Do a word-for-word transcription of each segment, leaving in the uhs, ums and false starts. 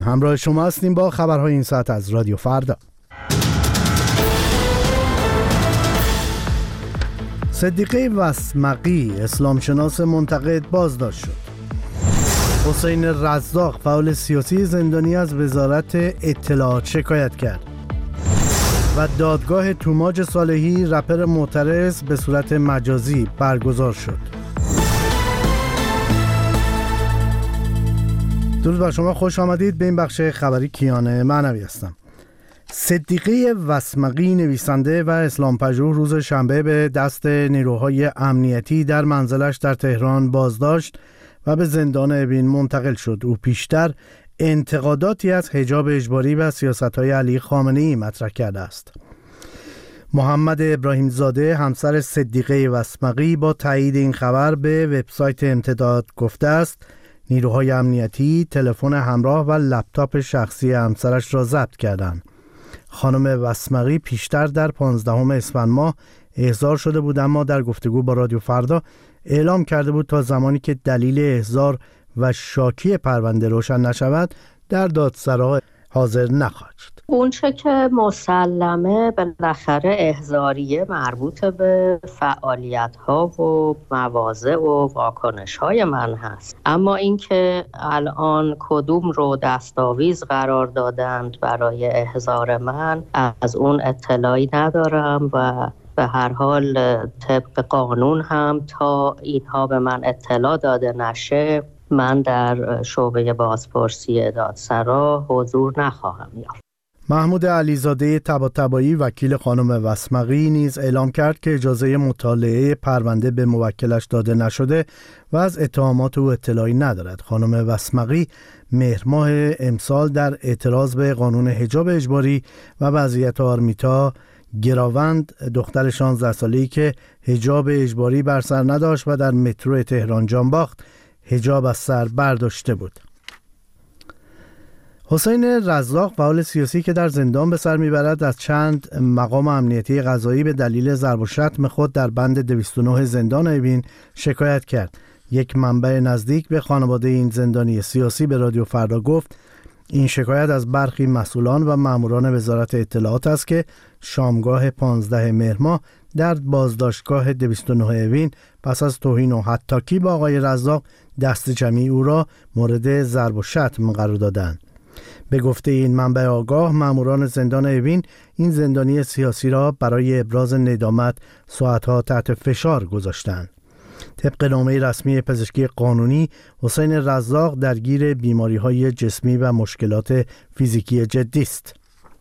همراه شما هستیم با خبرهای این ساعت از رادیو فردا. صدیقه وسمقی اسلامشناس منتقد بازداشت شد. حسین رزاق فعال سیاسی زندانی از وزارت اطلاعات شکایت کرد و دادگاه توماج صالحی رپر معترض به صورت مجازی برگزار شد. درود بر شما، خوش آمدید به این بخش خبری کیان معنوی هستم. صدیقه وسمقی نویسنده و اسلامپژوه روز شنبه به دست نیروهای امنیتی در منزلش در تهران بازداشت و به زندان اوین منتقل شد. او پیشتر انتقاداتی از حجاب اجباری و سیاست‌های علی خامنه‌ای مطرح کرده است. محمد ابراهیم زاده همسر صدیقه وسمقی با تایید این خبر به وبسایت امتداد گفته است نیروهای امنیتی تلفن همراه و لپتاپ شخصی همسرش را ضبط کردند. خانم وسمقی پیشتر در پانزدهم اسفند ماه احضار شده بود، اما در گفتگو با رادیو فردا اعلام کرده بود تا زمانی که دلیل احضار و شاکی پرونده روشن نشود در دادسرا حاضر نخواهد شد. اون چه که مسلمه بالاخره احضاریه مربوط به فعالیت‌ها و مواضع و واکنش‌های من هست، اما اینکه الان کدوم رو دستاویز قرار دادند برای احضار من از اون اطلاعی ندارم و به هر حال طبق قانون هم تا اینها به من اطلاع داده نشه من در شعبه بازپرسی دادسرا حضور نخواهم یافت. محمود علیزاده طباطبایی وکیل خانم وسمقی نیز اعلام کرد که اجازه مطالعه پرونده به موکلش داده نشده و از اتهامات او اطلاعی ندارد. خانم وسمقی مهر ماه امسال در اعتراض به قانون حجاب اجباری و وضعیت آرمیتا گراوند دختر شانزده ساله‌ای که حجاب اجباری بر سر نداشت و در مترو تهران جانباخت حجاب از سر برداشته بود. حسین رزاق فعال سیاسی که در زندان به سر میبرد از چند مقام امنیتی قضایی به دلیل ضرب و شتم خود در بند دویست و نه زندان اوین شکایت کرد. یک منبع نزدیک به خانواده این زندانی سیاسی به رادیو فردا گفت این شکایت از برخی مسئولان و ماموران وزارت اطلاعات است که شامگاه پانزدهم مهر ماه در بازداشتگاه دویست و نه اوین پس از توهین و حطاکی با آقای رزاق دست جمعی او را مورد ضرب و شتم قرار دادند. به گفته این منبع آگاه، ماموران زندان اوین این زندانی سیاسی را برای ابراز ندامت ساعتها تحت فشار گذاشتند. طبق نامه رسمی پزشکی قانونی، حسین رزاق درگیر بیماری‌های جسمی و مشکلات فیزیکی جدی است.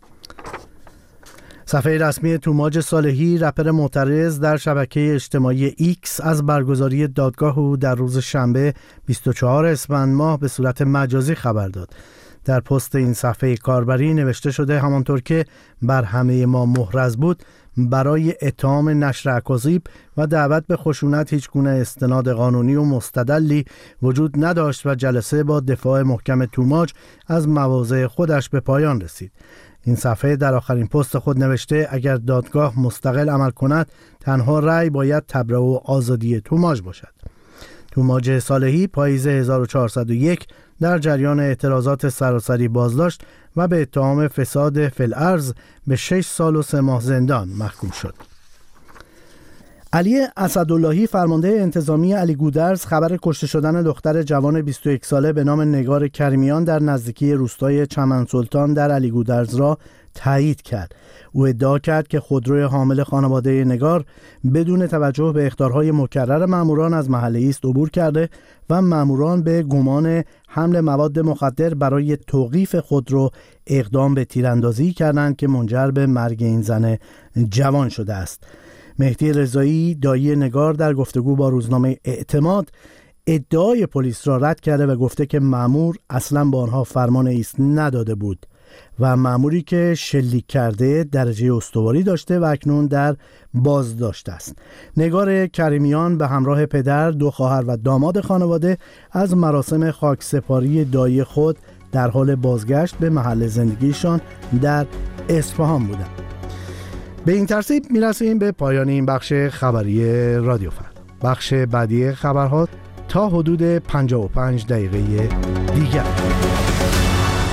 صفحه رسمی توماج صالحی رپر معترض در شبکه اجتماعی ایکس از برگزاری دادگاه او در روز شنبه بیست و چهارم اسفند ماه به صورت مجازی خبر داد. در پست این صفحه کاربری نوشته شده همانطور که بر همه ما محرز بود برای اتهام نشر اکاذیب و دعوت به خشونت هیچ گونه استناد قانونی و مستدلی وجود نداشت و جلسه با دفاع محکم توماج از مواضع خودش به پایان رسید. این صفحه در آخرین پست خود نوشته اگر دادگاه مستقل عمل کند تنها رأی باید تبرئه و آزادی توماج باشد. توماج صالحی پاییز هزار و چهارصد و یک در جریان اعتراضات سراسری بازداشت و به اتهام فساد فی الارض به شش سال و سه ماه زندان محکوم شد. علی اسداللهی فرمانده انتظامی علی گودرز خبر کشته شدن دختر جوان بیست و یک ساله به نام نگار کریمیان در نزدیکی روستای چمن سلطان در علی گودرز را تایید کرد. او ادعا کرد که خودروی حامل خانواده نگار بدون توجه به اخطارهای مکرر ماموران از محله ایست عبور کرده و ماموران به گمان حمل مواد مخدر برای توقیف خودرو اقدام به تیراندازی کردند که منجر به مرگ این زن جوان شده است. مهدی رضایی دایی نگار در گفتگو با روزنامه اعتماد ادعای پلیس را رد کرده و گفته که مأمور اصلا با آنها فرمان ایست نداده بود و مأموری که شلیک کرده درجه استواری داشته و اکنون در بازداشت است. نگار کریمیان به همراه پدر، دو خواهر و داماد خانواده از مراسم خاکسپاری دایی خود در حال بازگشت به محل زندگیشان در اصفهان بودند. به این ترتیب میرسیم به پایان این بخش خبری رادیو فردا. بخش بعدی خبرها تا حدود پنجاه و پنج دقیقه دیگر.